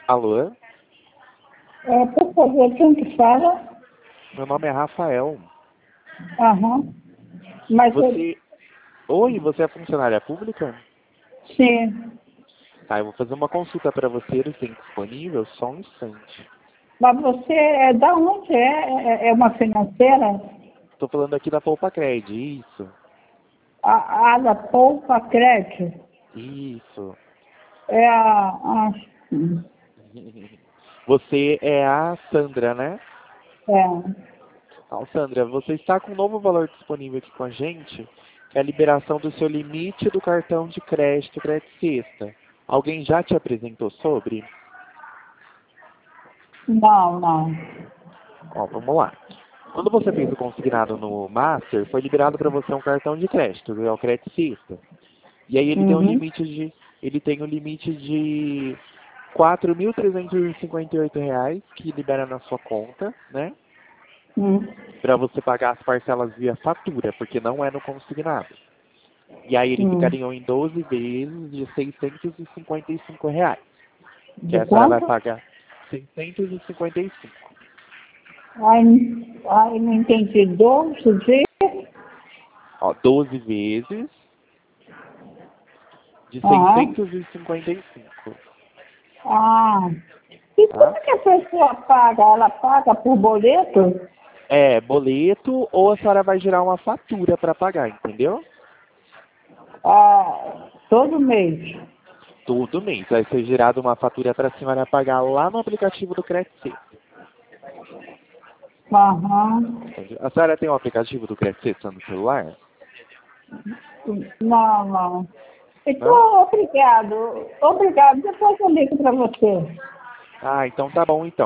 Alô? Por favor, quem que fala? Meu nome é Rafael. Aham. Mas Você... Oi, você é funcionária pública? sim. Tá, eu vou fazer uma consulta para você, eles têm disponível? Só um instante. Mas você é da onde é? É uma financeira? Estou falando aqui da Poupa Cred, isso. A da Poupa Crédito? Isso. É a Você é a Sandra, né? é. Então, Sandra, você está com um novo valor disponível aqui com a gente, que é a liberação do seu limite do cartão de crédito Sexta. Alguém já te apresentou sobre? Não, não. Ó, vamos lá. Quando você fez o consignado no Master, foi liberado para você um cartão de crédito, que é o Sexta. E aí Uhum. ele tem um limite de R$ 4.358 que libera na sua conta, né? Uhum. Para você pagar as parcelas via fatura, porque não é no consignado. E aí ele Uhum. ficariam em 12 vezes de R$ 655, que De a senhora vai quanto? pagar 655. Ai, não entendi. 12 dias? Ó, 12 vezes de Aham. 655, Ah. E como tá? que a pessoa paga? Ela paga por boleto? É, boleto ou a senhora vai gerar uma fatura para pagar, entendeu? Ah, todo mês. Todo mês vai ser gerada uma fatura para a senhora pagar lá no aplicativo do Credit. Aham. A senhora tem o aplicativo do Credit no celular? Não, não. Não? Então, obrigado. Obrigado. Depois eu ligo para você. Ah, então tá bom então.